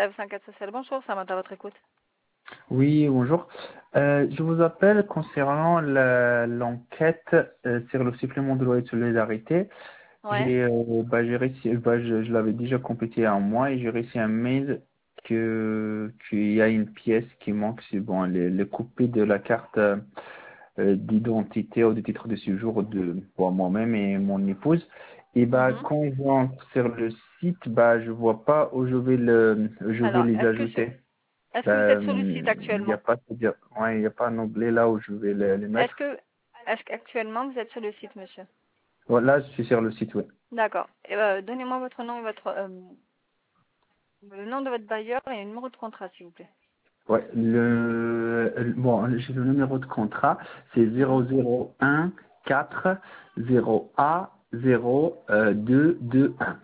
Service enquête sociale, bonjour, ça m'a à votre écoute. Oui, bonjour. Je vous appelle concernant l'enquête sur le supplément de loi de solidarité. Ouais. J'ai reçu, je l'avais déjà complété il y a un mois et j'ai reçu un mail qu'il y a une pièce qui manque, c'est bon, les copies de la carte d'identité ou de titre de séjour de pour moi-même et mon épouse. Et Mhm. quand je rentre sur le site, je vois pas où je vais Alors, les ajouter. est-ce que vous êtes sur le site Il n'y a actuellement? pas, ouais, il y a pas un onglet là où je vais les Est-ce mettre. que, est-ce qu'actuellement vous êtes sur le site, monsieur? Voilà, je suis sur le site web. D'accord. Donnez-moi votre nom et le nom de votre bailleur et le numéro de contrat, s'il vous plaît. Ouais, bon, j'ai le numéro de contrat, c'est Mhm. 001 4 0 A 0 221.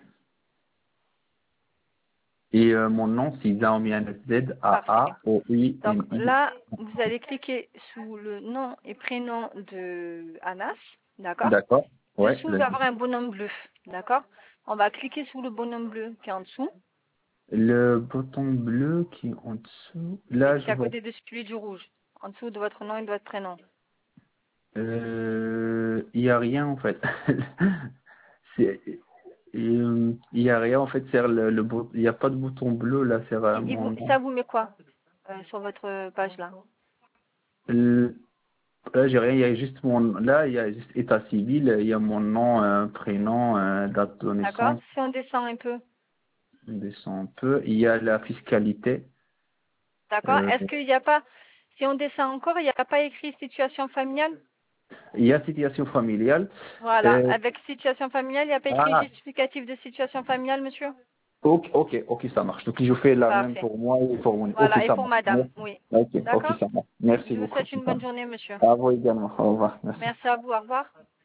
Et mon nom, c'est Zaomian Z A Parfait. A O I Donc N I. là, vous allez cliquer sous le nom et prénom de Anas, d'accord? D'accord. Ouais, Dessous, vous allez avoir un bonhomme bleu, d'accord? On va cliquer sur le bonhomme bleu qui est en dessous, le bouton bleu qui est en dessous. oui, Là, qui je est à vois. côté de celui du rouge, en dessous de votre nom et de votre prénom. Il y a rien en fait. C'est- il y a rien en fait sur il y a pas de bouton bleu là sur mon nom. Ça vous met quoi sur votre page là? Le- Là j'ai rien, il y a juste là il y a juste état civil, il y a mon nom, prénom, date de D'accord? naissance, Si on descend un peu, on descend un peu. Il y a la fiscalité. d'accord? Euh, Est-ce qu'il n'y a pas, si on descend encore, il n'y a pas écrit situation familiale? il y a situation familiale. Voilà. Euh, Avec situation familiale, il n'y a pas écrit ah, justificatif de situation familiale, monsieur? ok, ça marche. Donc je fais la même Parfait. pour moi et pour mon. Ok, Voilà. Et ça pour marche. madame, oui. Ok, D'accord? ça marche. Merci Je vous beaucoup. souhaite une bonne journée, monsieur. À vous également. Au revoir. Merci. Merci à vous. Au revoir.